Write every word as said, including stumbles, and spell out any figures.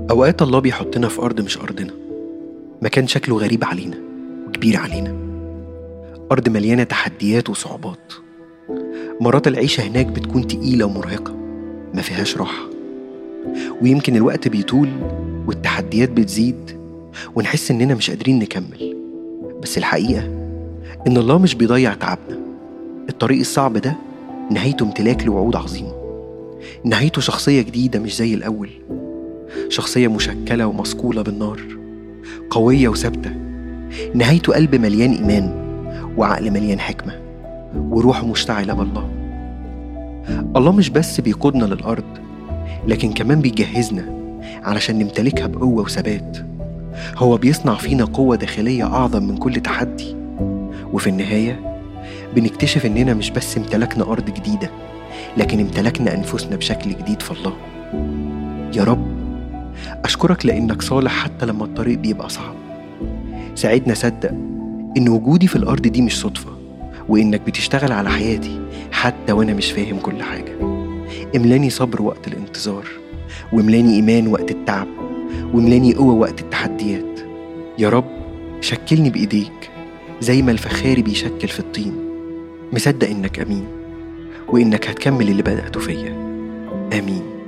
أوقات الله بيحطنا في أرض مش أرضنا، مكان شكله غريب علينا وكبير علينا، أرض مليانة تحديات وصعوبات. مرات العيشة هناك بتكون تقيلة ومرهقة، ما فيهاش راحة، ويمكن الوقت بيطول والتحديات بتزيد ونحس إننا مش قادرين نكمل. بس الحقيقة إن الله مش بيضيع تعبنا. الطريق الصعب ده نهايته امتلاك لوعود عظيمة، نهايته شخصية جديدة مش زي الأول، شخصية مشكلة ومصقولة بالنار، قوية وثابتة. نهايته قلب مليان إيمان وعقل مليان حكمة وروح مشتعلة بالله. الله مش بس بيقودنا للأرض، لكن كمان بيجهزنا علشان نمتلكها بقوة وثبات. هو بيصنع فينا قوة داخلية أعظم من كل تحدي، وفي النهاية بنكتشف إننا مش بس امتلكنا أرض جديدة، لكن امتلكنا أنفسنا بشكل جديد في الله. يا رب أشكرك لأنك صالح حتى لما الطريق بيبقى صعب. ساعدنا صدق إن وجودي في الأرض دي مش صدفة، وإنك بتشتغل على حياتي حتى وأنا مش فاهم كل حاجة. املاني صبر وقت الانتظار، واملاني إيمان وقت التعب، واملاني قوة وقت التحديات. يا رب شكلني بإيديك زي ما الفخاري بيشكل في الطين، مصدق إنك أمين وإنك هتكمل اللي بدأته فيا. آمين.